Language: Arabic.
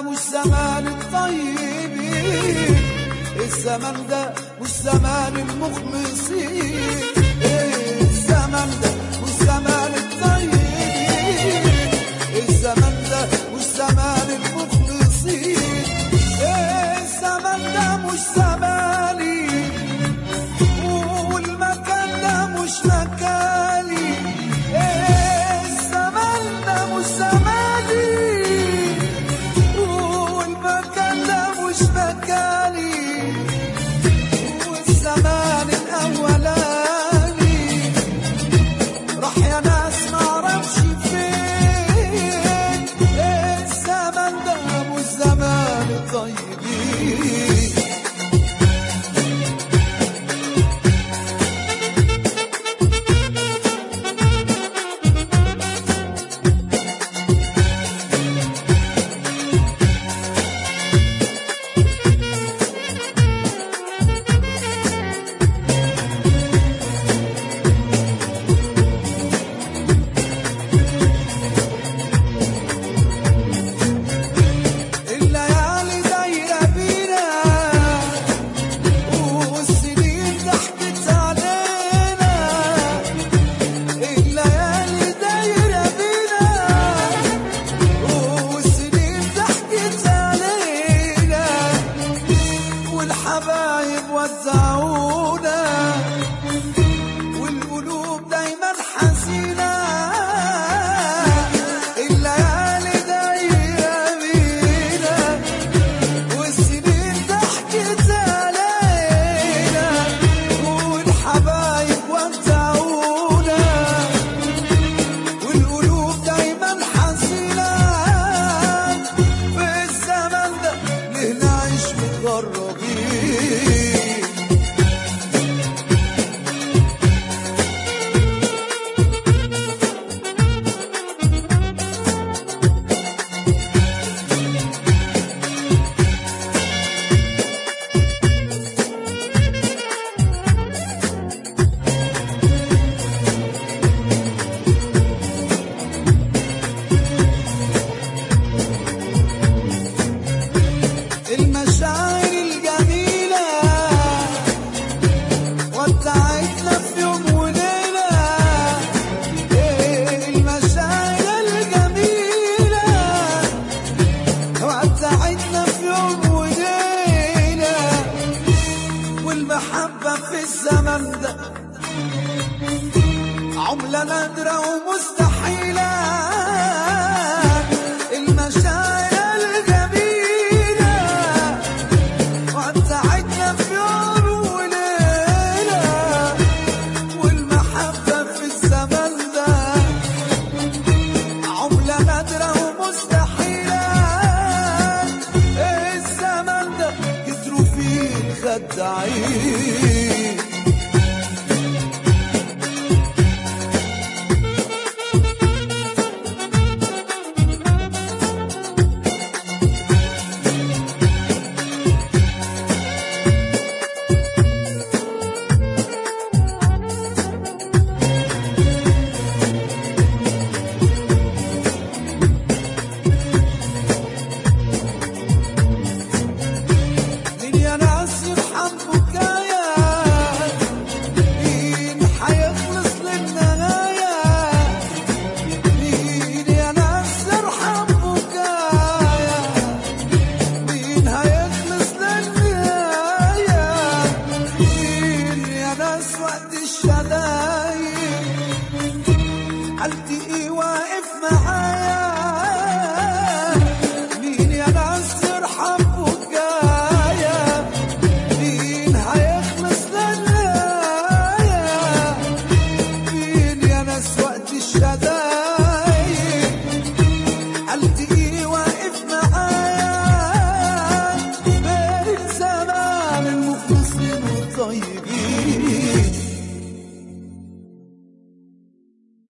مش زمان الطيبين، الزمن ده مش زمان المخلصين، الزمن ده مش زمان الطيبين، الزمن ده مش زمان المخلصين، الزمن ده مش زماني، والمكان ده مش مكاني، الزمن ده مش زماني، والمكان ده مش مكاني، والزمان الأولاني راح يا ناس معرفش فين، الزمن ده مش زمان الطيبين. الحبايب وزعونا والقلوب دايما حزينة، الليالي دايرة بينا والسنين ضحكت علينا، والحبايب وزعونا والقلوب دايما حزينة، في الزمن ده ليه نعيش متغربين. المشاعر الجميلة ودعتنا في يوم وليلة، المشاعر الجميلة ودعتنا في يوم وليلة، والمحبة في الزمن ده عملة نادرة ومستحيلة، المشاعر خداعين. وقت الشدايد قلبي ايه واقف معايا، مين يا ناس يرحم بكايا، مين هيخلص للنهاية، مين يا ناس وقت الشدايد قلبي ايه واقف معايا، بين زمان المخلصين والطيبين.